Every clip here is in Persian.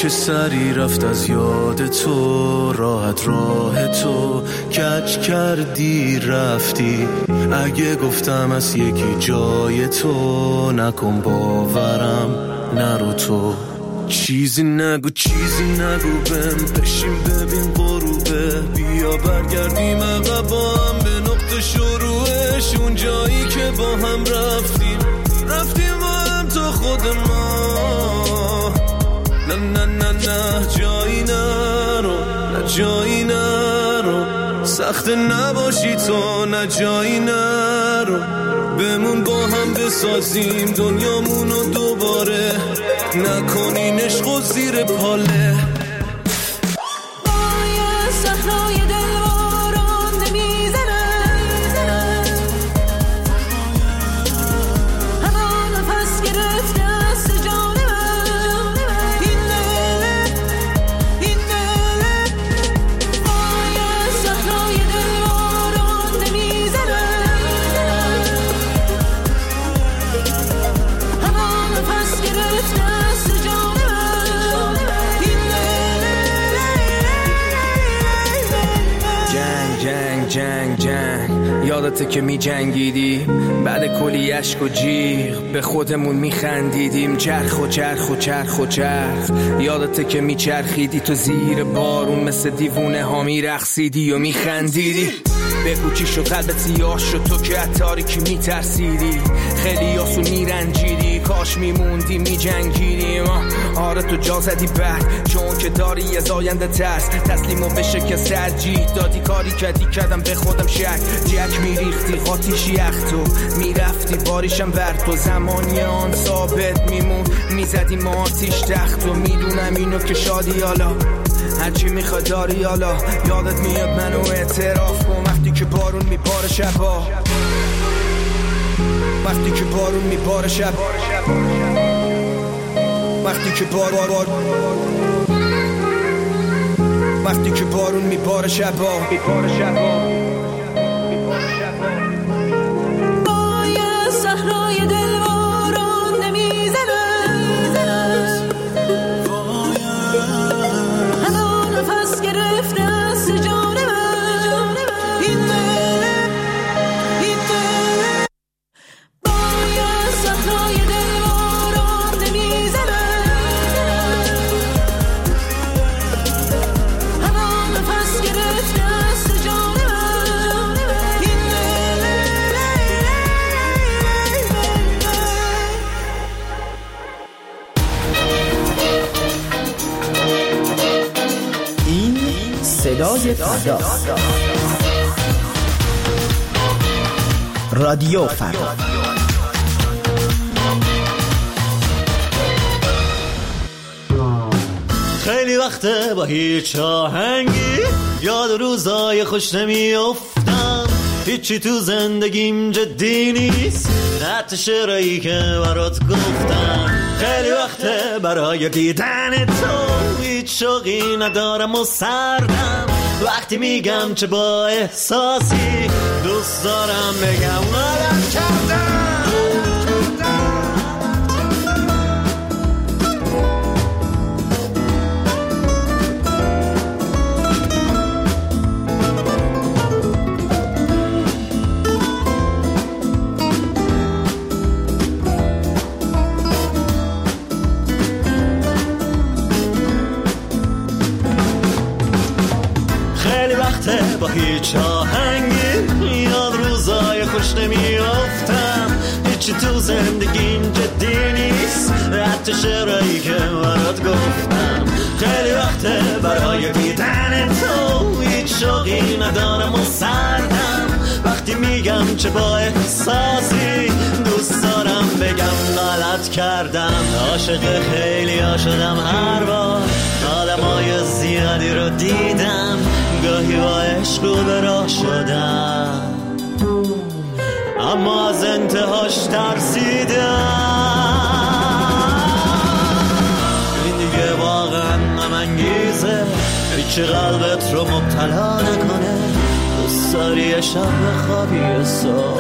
چه سری رفت از یاد تو، راحت راه تو کج کردی رفتی. اگه گفتم از یکی جای تو، نکن باورم نرو تو. چیزی نگو بهم، بشین ببین غروبه. بیا برگردیم عقب با هم به نقطه شروعش، اون جایی که با هم رفتیم با هم تا خود ما. نه جایی نرو، سخت نباشی تو، نه جایی نرو. بمون با هم بسازیم دنیامونو دوباره، نکنین عشقو زیر پاله. بای صحرای دلواران نمیزنن، هوا نفس گرفته است جان من. این دل بای صحرای دلواران نمیزنن، هوا نفس گرفته است جان من. این جنگ یادته که می جنگیدی بعد کلی عشق و جیغ، به خودمون می خندیدیم. چرخ یادته که می چرخیدی تو زیر بارون، مثل دیوونه ها می رقصیدی و می خندیدی. بگو چی شد قلبت سیاه شد تو که از تاریکی می ترسیدی، خیلی آسون می رنجیدی. کاش می موندی می جنگیدیم. آره تو جا زدی بعد، چون که داری از آینده ترس، تسلیمو به شکست ترجیح دادی. کاری کردم به خودم شک، جک می ریختی قاتیش یخ تو می رفتی باریشم بر تو. زمانی آن ثابت میمون، می زدی ما آتیش تخت و میدونم اینو که شادی حالا هرچی میخواد داری. حالا یادت میاد منو اعتراف کن وقتی که بارون میباره شبا، وقتی که بارون میباره شب، وقتی که وقتی که بارون میباره شبا. بای صحرای دلواران نمیزنن، هوا نفس گرفته است جان من. این دل بای صحرای دلواران نمیزنن، هوا نفس گرفته است جان من. این این صدای فردا، رادیو فردا. خیلی وقته با هیچ آهنگی یاد روزای خوش نمیافتم، هیچی تو زندگیم جدی نیست، حتی شعرهایی که برات گفتم. خیلی وقته برای دیدن تو هیچ شوقی ندارم و سردم، وقتی میگم چه با احساسی دوست دارم بگم غلط کردم. با هیچ آهنگی یاد روزای خوش نمیافتم، هیچی تو زندگیم جدی نیست، حتی شعرهایی که برات گفتم. خیلی وقته برای دیدن تو هیچ شوقی ندارم و سردم، وقتی میگم چه با احساسی دوست دارم بگم غلط کردم. عاشق خیلی ها شدم هر بار، آدمای زیادی رو دیدم، گاهی با عشق رو به راه شدم، اما از انتهاش ترسیدم. این دیگه واقعا غم انگیزه، هیچ قلبت رو مبتلا نکنه، دوست داری شب بخوابی صبح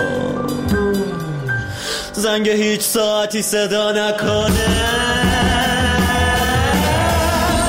زنگ هیچ ساعتی صدا نکنه.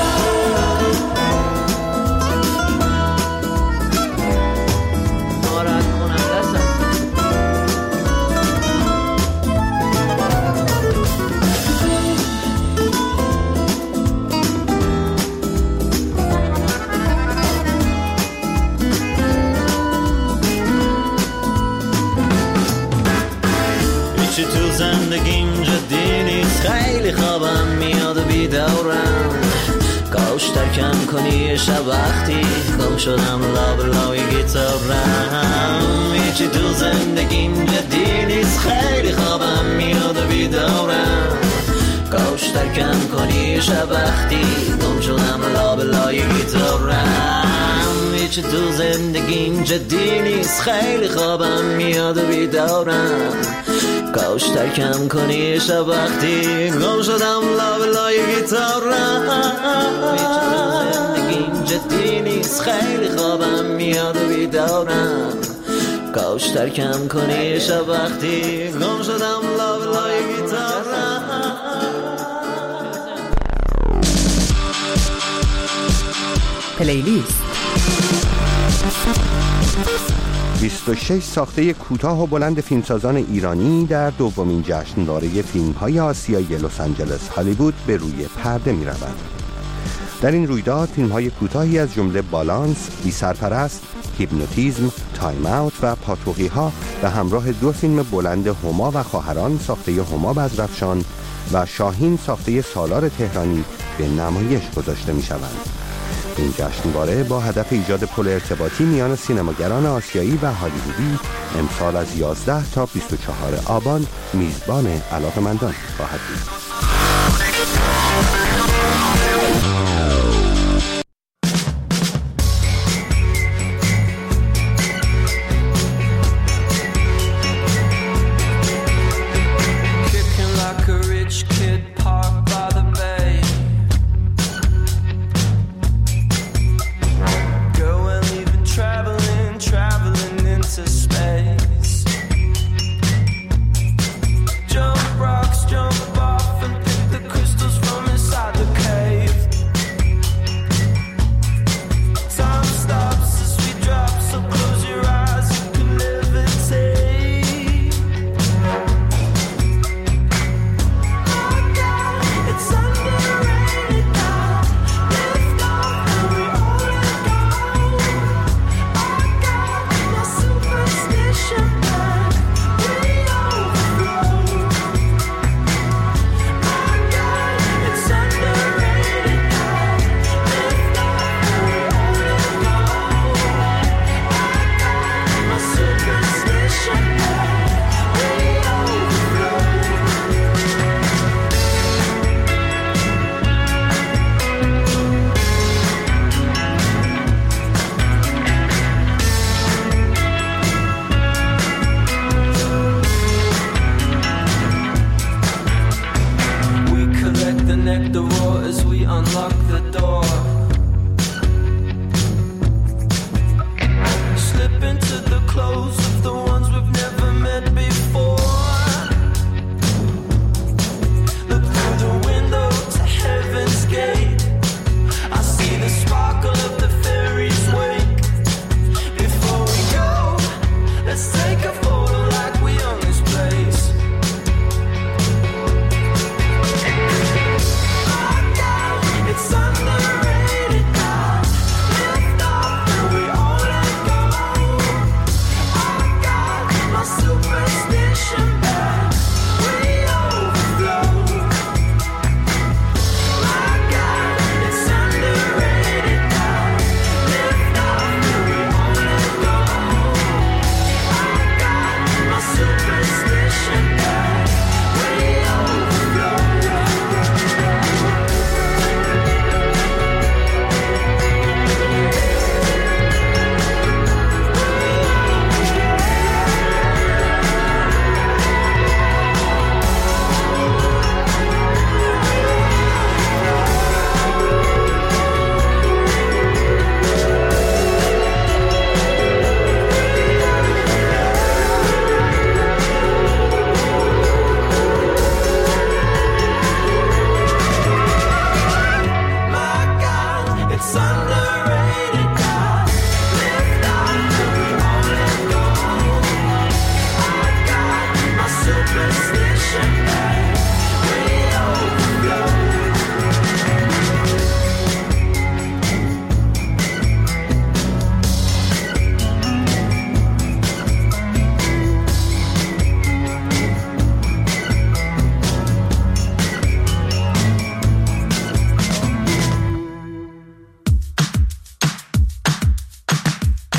هیچی تو زندگیم جدی نیست، خیلی خوابم میاد و بیدارم، کاش ترکم کنی شب وقتی گم شدم لابلای گیتارم. هیچی تو زندگیم جدی نیست، خیلی خوابم میاد و بیدارم، کاش ترکم کنی شب وقتی گم شدم لابلای گیتارم. هیچی تو زندگیم جدی نیست، خیلی خوابم میاد و بیدارم، کاش ترکم کنی شب وقتی گم شدم لابلای گیتارم. هیچی تو زندگیم جدی نیست، خیلی خوابم میاد و بیدارم، کاش ترکم کنی شب وقتی گم شدم لابلای گیتارم. پلیلیست 26 ساخته کوتاه و بلند فیلمسازان ایرانی در دومین جشنواره فیلم‌های آسیایی لس آنجلس هالیوود به روی پرده می‌روند. در این رویداد فیلم‌های کوتاهی از جمله بالانس، بی سرپرست، هیپنوتیزم، تایم اوت و پاتوقی‌ها به همراه دو فیلم بلند هما و خواهران ساخته هما بزرفشان و شاهین ساخته سالار تهرانی به نمایش گذاشته می‌شوند. این جشنواره با هدف ایجاد پل ارتباطی میان سینماگران آسیایی و هالیوودی امسال از 11 تا 24 آبان میزبان علاقه‌مندان خواهد بود.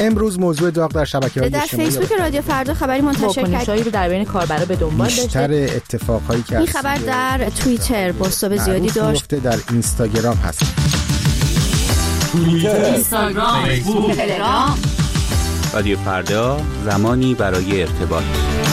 امروز موضوع داغ در شبکه‌های در اجتماعی فیسبوک رادیو فردا خبری منتشر واکنشایی رو در بین کاربرا به دنبال داشته. بیشتر اتفاقایی که این خبر در توییتر بازتاب زیادی داشت. در اینستاگرام هست. اینستاگرام، فیسبوک، تلگرام. رادیو فردا، زمانی برای ارتباط.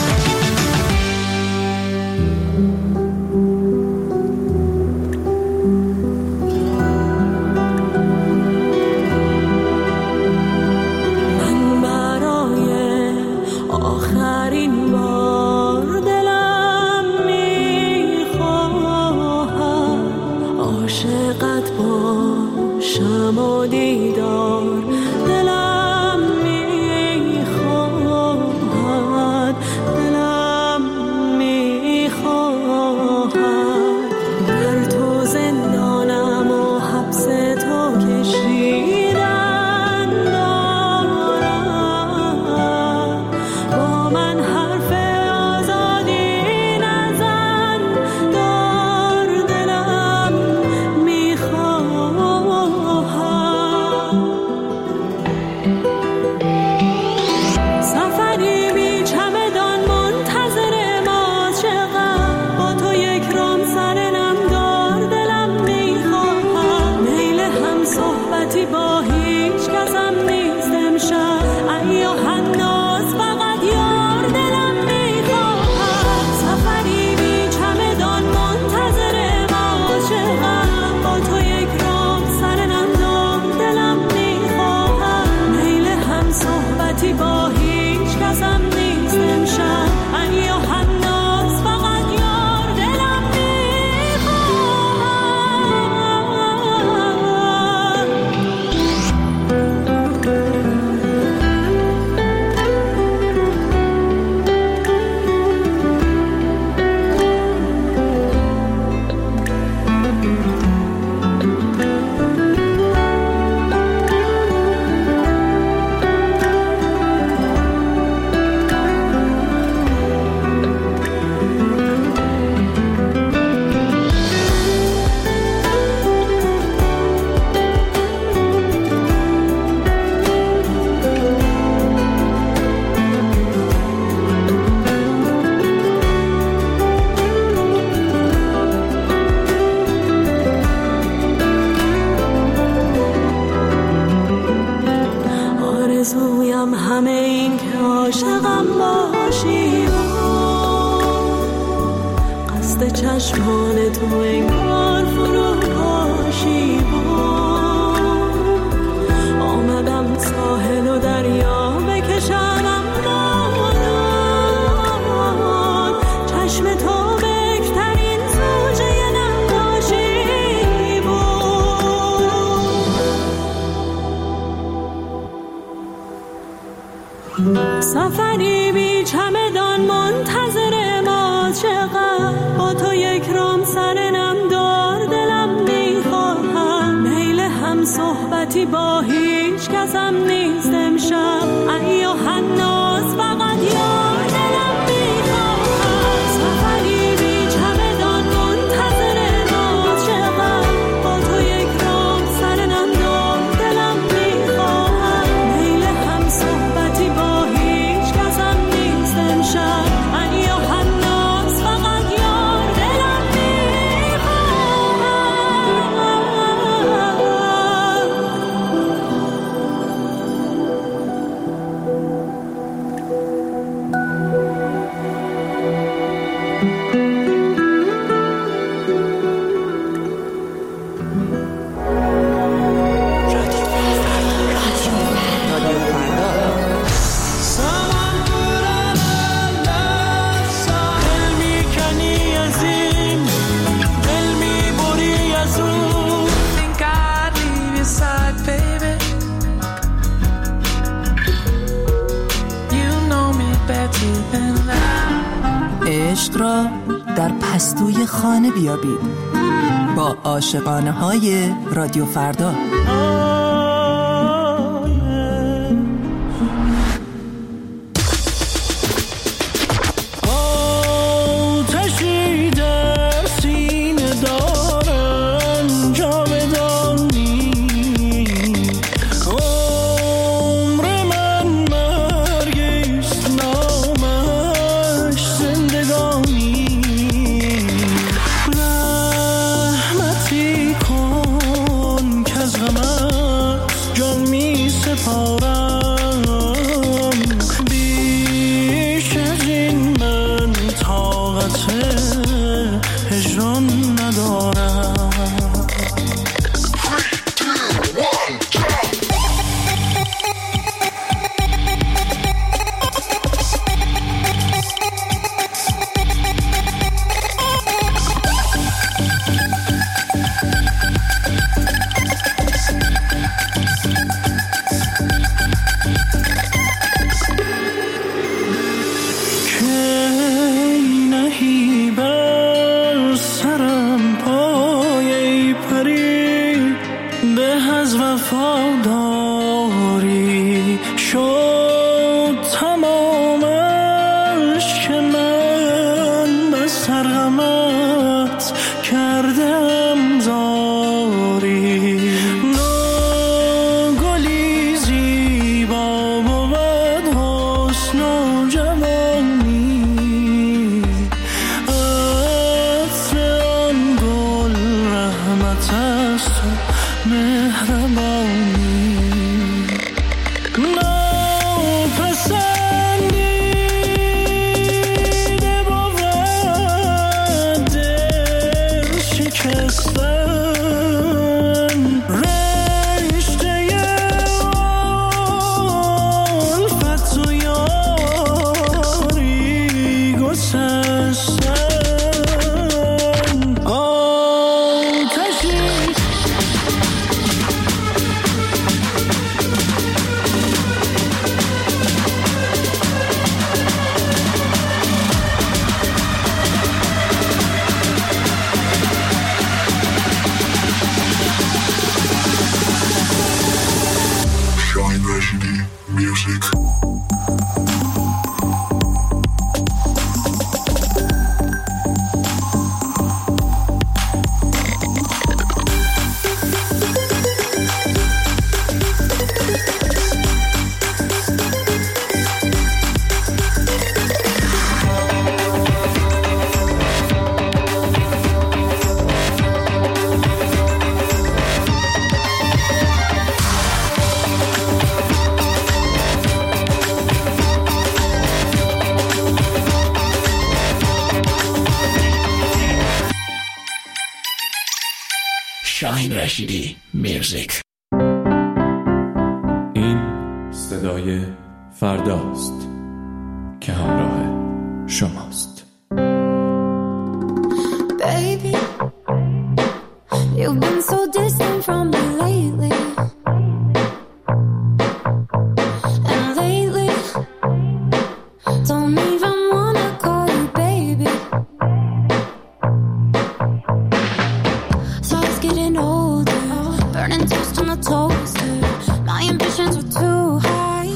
سفری بی چمدان منتظر ما، چقدر با تو یک رام سر نم دار دلم میخواهم. میل هم صحبتی با هیچ کسم نیست امشب، ایا حناس فقط یار دلم میخواهم. سفری بی چمدان منتظر ما، چقدر با تو یک رام سر نم دار دلم میخواهم. میل هم صحبتی با هیچ کسم نیست امشب، ایا حناس فقط یار دلم میخواهم. عشق را در پستوی خانه بیابید با عاشقانه های رادیو فردا. عمر من شاهین رشیدی میوزیک. این صدای فرداست که همراه شماست. Baby, you've been so distant from me lately. And lately, don't even wanna call you baby. So I was getting older, burning toast on the toaster. My ambitions were too high,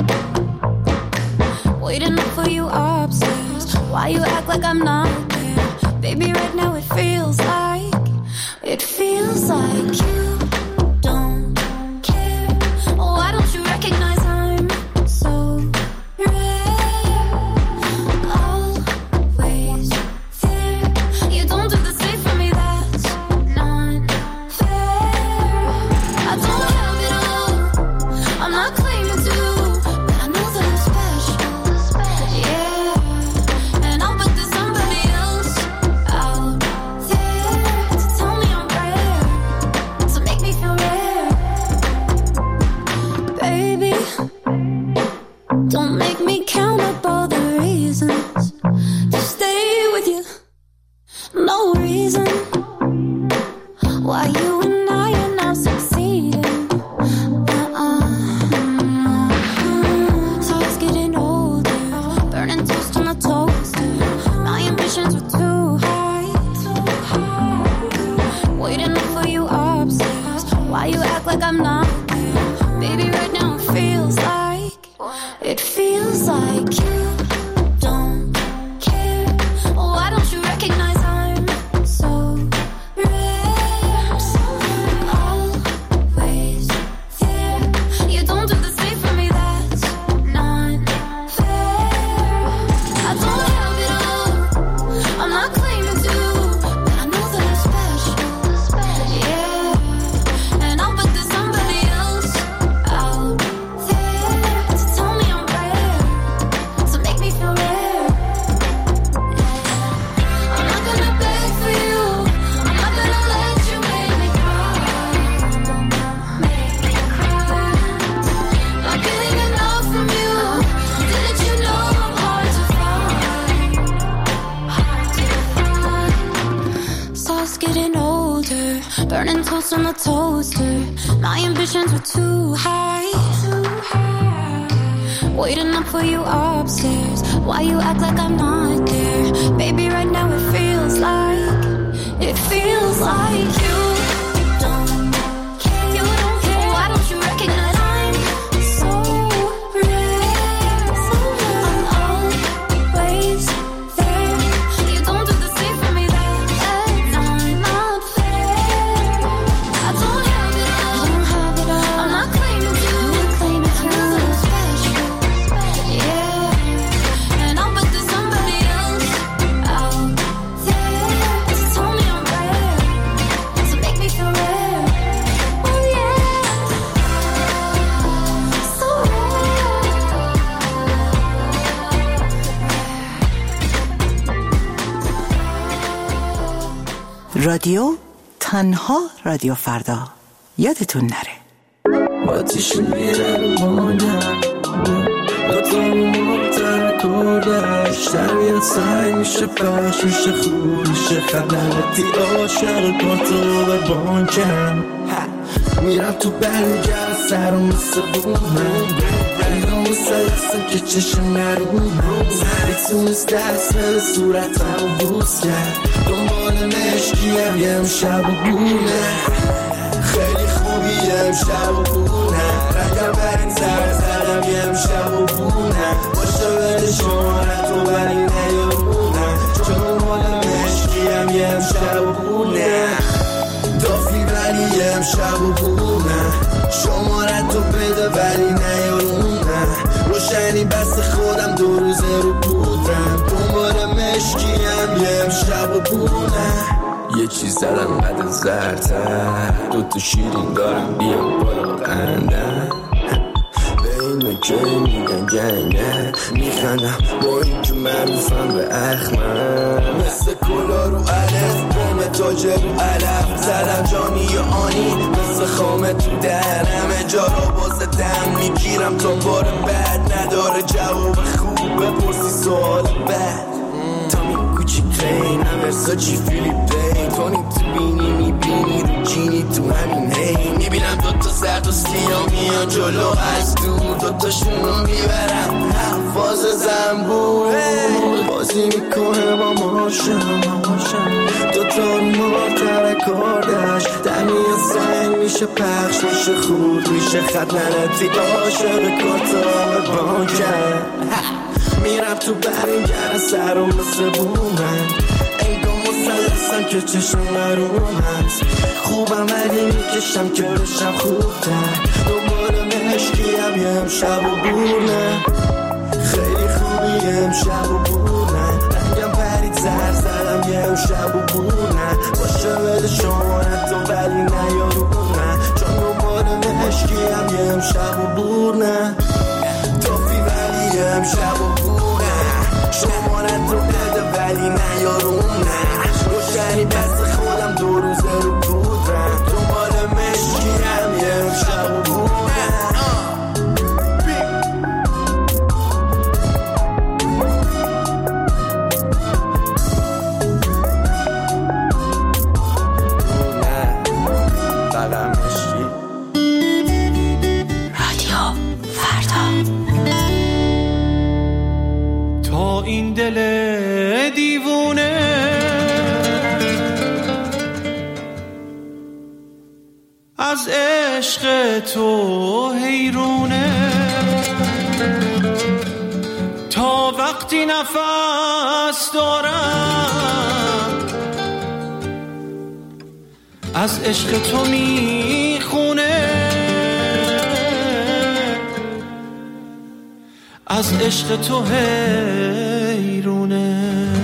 waiting up for you upstairs. Why you act like I'm not there? Baby, right now it feels like you don't care. Why don't you recognize I'm so rare? Always there. You don't do the same for me, that's not fair. I don't have it all, I'm not claiming to, but I know that I'm special. Yeah, and I'll bet there's somebody else out there to tell me I'm rare, to make me feel rare. Baby, don't make me count up all the reasons to stay with you. No reason why you and I are now succeeding. So I was getting older, burning toast on the toaster. My ambitions were too high, waiting up for you upstairs. Why you act like I'm not there? Baby, right now it feels like you don't care. Why don't you recognize I'm so rare? Always there. You don't do the same for me, that's not fair. I don't have it all, I'm not claiming to, but I know that I'm special. Yeah, and I'll bet there's somebody else out there to tell me I'm rare, to make me feel rare. I'm not gonna beg for you, I'm not gonna let you make me cry. Not getting enough from you, didn't you know I'm hard to find? So I was getting older, burning toast on the toaster. My ambitions were too high, waiting up for you upstairs. Why you act like I'm not there? Baby, right now it feels like you don't care. You don't care. Why don't you recognize I'm so rare? I'm always there. You don't do the same for me, that's not fair. I don't have it all, I'm not claiming to, I know that I'm special. Yeah, and I'll bet there's somebody else out there to tell me I'm rare, to make me feel rare. Oh yeah, so رادیو تنها رادیو فردا، یادتون نره. آتیش میره رو مادم دوتامون مبتر کردش تربیت سعی میشه پاش میشه خوب میشه خدمتی عاشق پاتو به بانکم میرم تو برگر سرم مثل بومم ایران سلسم که چشم نرومم میتونست دست به صورتم بوس کرد دنبال مشکیم یه امشب و بونه خیلی خوبی امشب و بونه رنگم برین سر زدم یه امشب و بونه باشه بده شمارت رو ولی نیارونم چون مال مشکیم یه امشب و بونه دافی ولی یه امشب و بونه شمارت رو بده ولی نیارونم روشنی بس خودم دو روزه رو بودم دنبال مشکیم یه امشب و بونه یه چیز زدم قد زرتر دوتا شیرین دارم بیام بالا قندم به این که میگن گنگه میخندم با این که معروفم به اخمم مثل کلا رو علف بوم تاجه رو علف زدم جانی آنی مثل خامه تو درم جا را باز دم میگیرم تا بار بد نداره جواب خوب بپرسی سوال بد تامی کوچی ترین ورساچی فیلیپین تونی تو بینی میبینی رو جینی تو همین هی میبینم دوتا زرد و سیاه میان جلو از دور دوتاشونو میبرم حفاظ زنبور بازی میکنه با ماشم دوتا مار ترکاردش دمی زنگ میشه پخش میشه خود میشه خط نرتی عاشق کتاب بانکر میرم تو برینگر سرم مثل بومن ایگو مسلسم که چشم نروم هست خوبم ولی میکشم که بشم خوبتر دنبال مشکیم یه امشب و بورنه خیلی خوبی امشب و بورنه رنگم پرید زر زدم یه امشب و بورنه باشه بده شمارت تو ولی نیارونه چون دنبال مشکیم یه امشب و بورنه توفی ولی امشب و بورنه شمارت رو بده ولی نیارونه روشنی پس خودم دو روزه رو بودرم دنبال مشکیم یه امشب و بورنه این دل دیوونه از عشق تو حیرونه تا وقتی نفس دارم از عشق تو میخونه از عشق تو حیرونه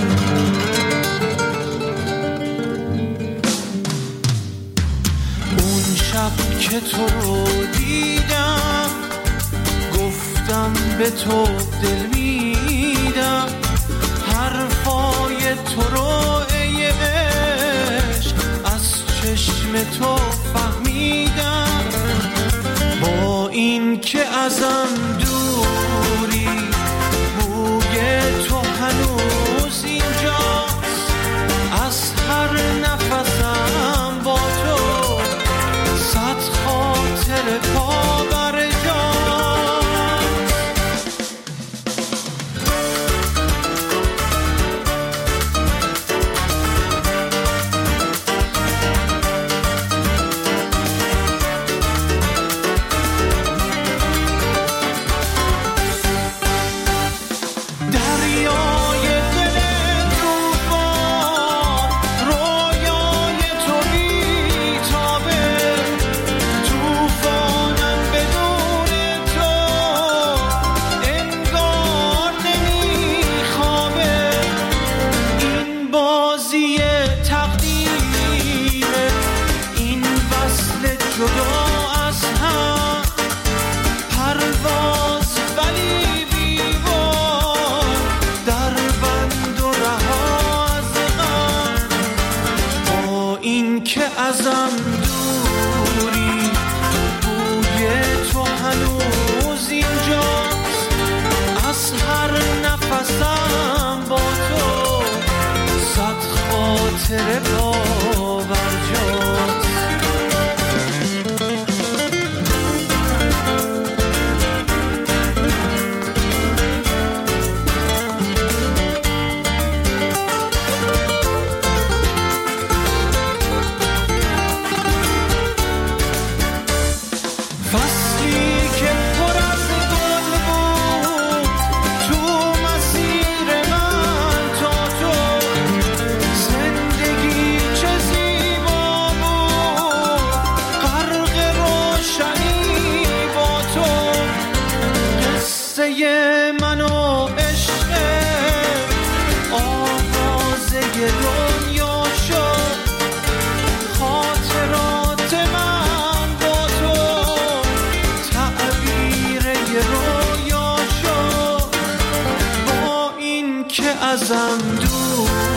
اون شب که تو رو دیدم گفتم به تو دل میدم حرفای تو رو ای عشق از چشم تو فهمیدم با این که ازم دوری بوی تو هنوز اینجاست از هر نفسم با تو صد خاطر پا بر ازم دوری بوی تو هنوز اینجاست از هر نفسم با تو صد خاطر پا بر جاست زندگی که ازم دور